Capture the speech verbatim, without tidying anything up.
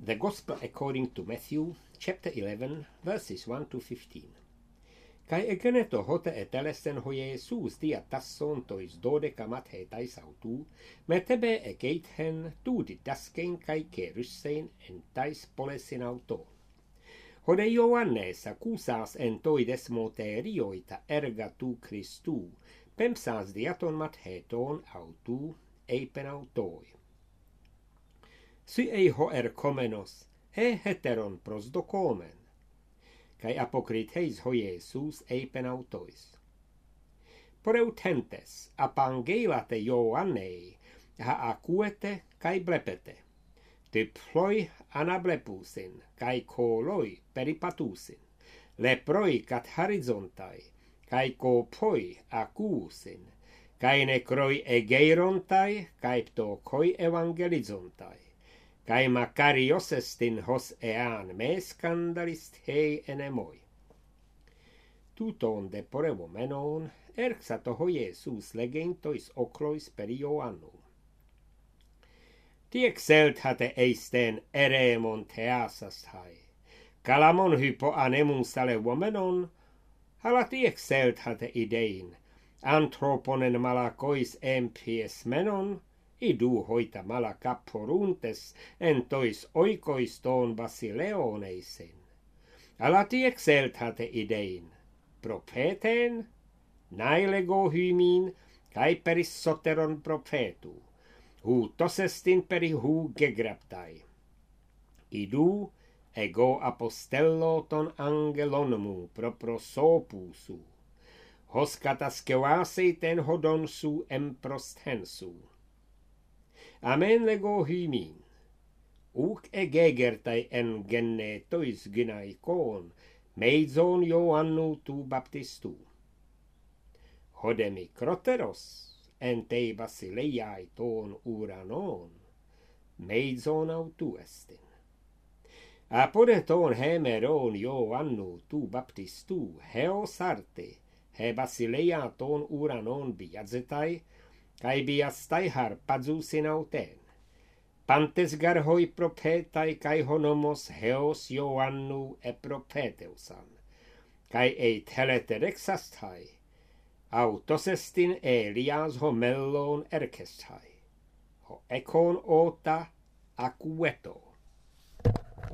The Gospel according to Matthew, chapter eleven, verses one to fifteen. Kai egeneto hote etelesen ho Jesus dia tasson tois dodecamat hetais autu, metebe egeithen tu didaskein kai keryssein entais polesin auto. Hode Ioannes accusas en toides moterioita erga tu Christu, pempsas diaton mat heton autu eipen autoi. Sy ei ho erkomenos, he heteron prosdokomen, kai apokritheis ho Jesus eipen autois. Poreutentes apangelate Ioannei, ha acuete kai blepete, typloi anablepusin, kai koloi peripatusin, leproi kat horizontai, kai kopoi akusin, kai necroi egeirontai, kai ptokoi evangelizontai, kai makariosestin hos ean me scandalist hei enemoi. Tuton de porevomenon, erxato ho Jesus legentois oklois per Ioannum. Tiexelt hate eisten eremon theasas hai, calamon hypo anemun sale vomenon, hala tiexelt hate idein, anthroponen malakois empies menon, idu hoita mala capporuntes entois oikois ton basileoneisen. Alati exeltate idein, profeten, nailego hymin, kai peris soteron profetu, hu tosestin peri hu gegraptai. Idu ego apostello ton angelonmu proprosopusu, hoskatas kevaseiten hodonsu emprosthensu. Amen lego hymin, uk egegertai en genetois gynaikon, meizon Ioannu tu baptistu. Hodemi kroteros, en te basileiai ton uranon, meizon autu estin. Apode ton hemeron Ioannu tu baptistu, heos arte, he basileia ton uranon biazetai, kai biastai harpadzusin auten. Pantes garhoi profetai kai honomos heos Ioannu e profeteusan, kai eit heleterexastai, autosestin Elias ho mellon erkestai, ho ekon ota acueto.